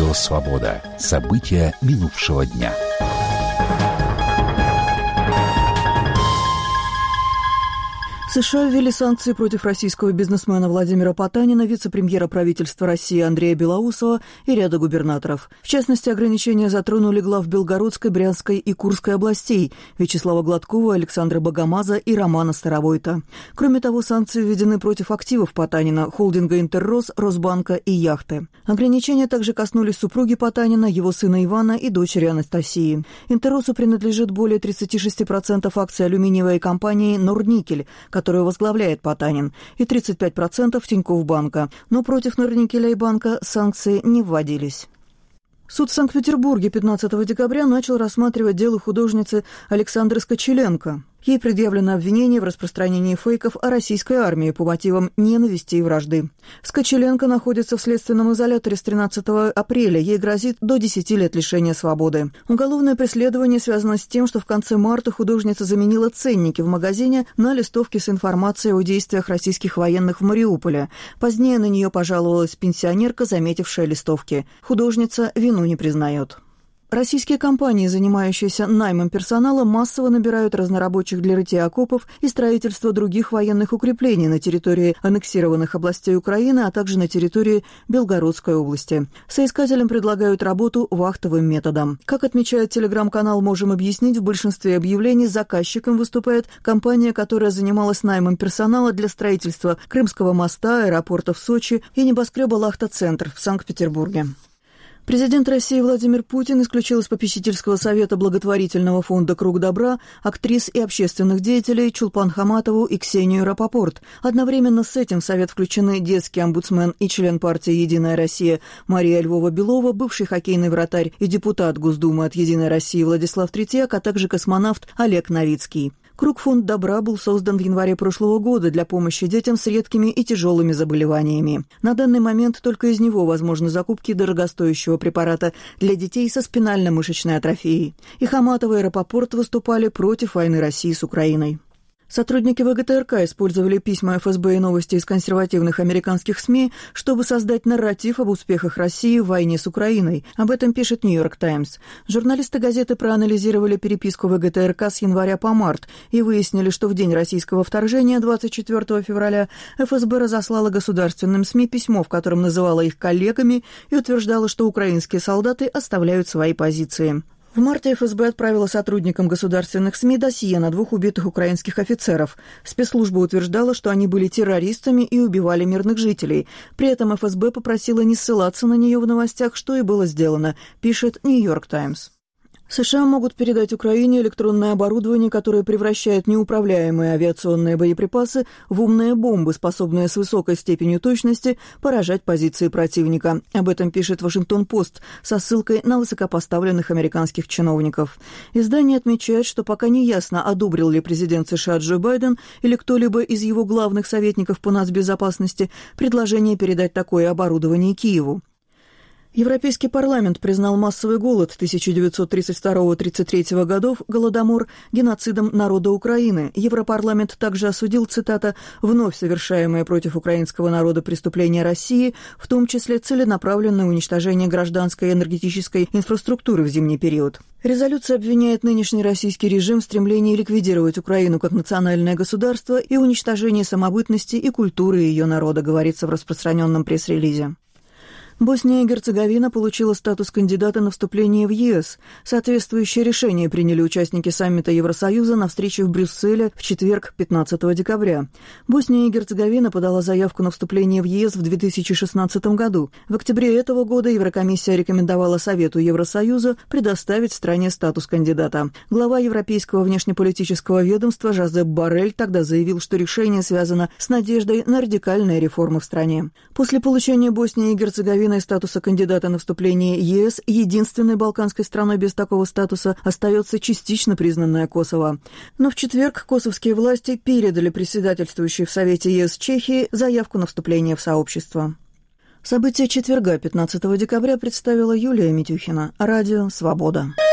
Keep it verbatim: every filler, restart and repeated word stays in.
Радио «Свобода». События минувшего дня. США ввели санкции против российского бизнесмена Владимира Потанина, вице-премьера правительства России Андрея Белоусова и ряда губернаторов. В частности, ограничения затронули глав Белгородской, Брянской и Курской областей Вячеслава Гладкова, Александра Богомаза и Романа Старовойта. Кроме того, санкции введены против активов Потанина, холдинга «Интеррос», Росбанка и яхты. Ограничения также коснулись супруги Потанина, его сына Ивана и дочери Анастасии. «Интерросу» принадлежит более тридцать шесть процентов акций алюминиевой компании «Норникель», которую возглавляет Потанин, и тридцать пять процентов Тинькофф банка, но против Норникеля и банка санкции не вводились. Суд в Санкт-Петербурге пятнадцатого декабря начал рассматривать дело художницы Александры Скочеленко. Ей предъявлено обвинение в распространении фейков о российской армии по мотивам ненависти и вражды. Скочеленко находится в следственном изоляторе с тринадцатого апреля. Ей грозит до десяти лет лишения свободы. Уголовное преследование связано с тем, что в конце марта художница заменила ценники в магазине на листовки с информацией о действиях российских военных в Мариуполе. Позднее на нее пожаловалась пенсионерка, заметившая листовки. Художница вину не признает. Российские компании, занимающиеся наймом персонала, массово набирают разнорабочих для рытья окопов и строительства других военных укреплений на территории аннексированных областей Украины, а также на территории Белгородской области. Соискателям предлагают работу вахтовым методом. Как отмечает телеграм-канал «Можем объяснить», в большинстве объявлений заказчиком выступает компания, которая занималась наймом персонала для строительства Крымского моста, аэропорта в Сочи и небоскреба «Лахта-центр» в Санкт-Петербурге. Президент России Владимир Путин исключил из попечительского совета благотворительного фонда «Круг добра» актрис и общественных деятелей Чулпан Хаматову и Ксению Рапопорт. Одновременно с этим в совет включены детский омбудсмен и член партии «Единая Россия» Мария Львова-Белова, бывший хоккейный вратарь и депутат Госдумы от «Единой России» Владислав Третьяк, а также космонавт Олег Новицкий. Круг фонд добра был создан в январе прошлого года для помощи детям с редкими и тяжелыми заболеваниями. На данный момент только из него возможны закупки дорогостоящего препарата для детей со спинально-мышечной атрофией. И Хаматова, и Рапопорт выступали против войны России с Украиной. Сотрудники ВГТРК использовали письма эф эс бэ и новости из консервативных американских СМИ, чтобы создать нарратив об успехах России в войне с Украиной. Об этом пишет «Нью-Йорк Таймс». Журналисты газеты проанализировали переписку ВГТРК с января по март и выяснили, что в день российского вторжения, двадцать четвёртого февраля, эф эс бэ разослала государственным СМИ письмо, в котором называла их коллегами и утверждала, что украинские солдаты оставляют свои позиции. В марте эф эс бэ отправила сотрудникам государственных СМИ досье на двух убитых украинских офицеров. Спецслужба утверждала, что они были террористами и убивали мирных жителей. При этом эф эс бэ попросила не ссылаться на нее в новостях, что и было сделано, пишет «Нью-Йорк Таймс». США могут передать Украине электронное оборудование, которое превращает неуправляемые авиационные боеприпасы в умные бомбы, способные с высокой степенью точности поражать позиции противника. Об этом пишет «Вашингтон-Пост» со ссылкой на высокопоставленных американских чиновников. Издание отмечает, что пока не ясно, одобрил ли президент США Джо Байден или кто-либо из его главных советников по нацбезопасности предложение передать такое оборудование Киеву. Европейский парламент признал массовый голод тысяча девятьсот тридцать второго — тридцать третьего годов, голодомор, геноцидом народа Украины. Европарламент также осудил, цитата, «вновь совершаемые против украинского народа преступления России, в том числе целенаправленное уничтожение гражданской и энергетической инфраструктуры в зимний период». Резолюция обвиняет нынешний российский режим в стремлении ликвидировать Украину как национальное государство и уничтожении самобытности и культуры ее народа, говорится в распространенном пресс-релизе. Босния и Герцеговина получила статус кандидата на вступление в е эс. Соответствующее решение приняли участники саммита Евросоюза на встрече в Брюсселе в четверг, пятнадцатого декабря. Босния и Герцеговина подала заявку на вступление в е эс в две тысячи шестнадцатом году. В октябре этого года Еврокомиссия рекомендовала Совету Евросоюза предоставить стране статус кандидата. Глава Европейского внешнеполитического ведомства Жозеп Боррель тогда заявил, что решение связано с надеждой на радикальные реформы в стране. После получения Боснии и Герцеговины статуса кандидата на вступление в е эс, единственной балканской страной без такого статуса остается частично признанная Косово. Но в четверг косовские власти передали председательствующей в Совете е эс Чехии заявку на вступление в сообщество. События четверга, пятнадцатого декабря, представила Юлия Митюхина. Радио «Свобода».